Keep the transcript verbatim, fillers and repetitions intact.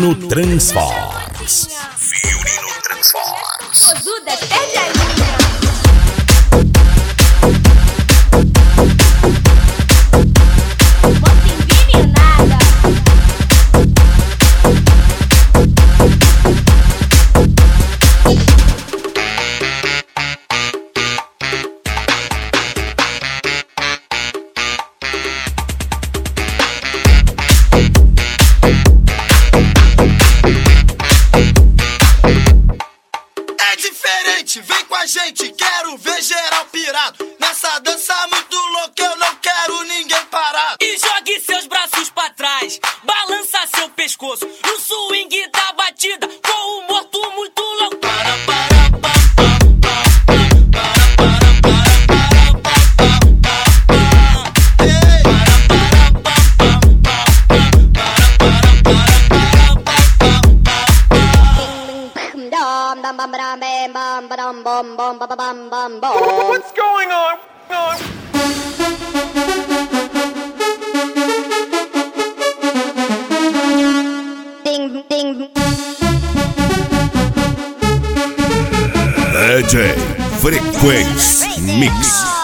Violino Transforms. Violino Transforms. Posuda, perde a linha. Bota envenenada. Vem com a gente, quero ver geral pirado. Nessa dança muito louca, eu não quero ninguém parado. E jogue seus braços pra trás, balança seu pescoço no swing da batida, com o morto muito louco. Para, para, para, What's going on? Ding, ding. D J Frequência Mix.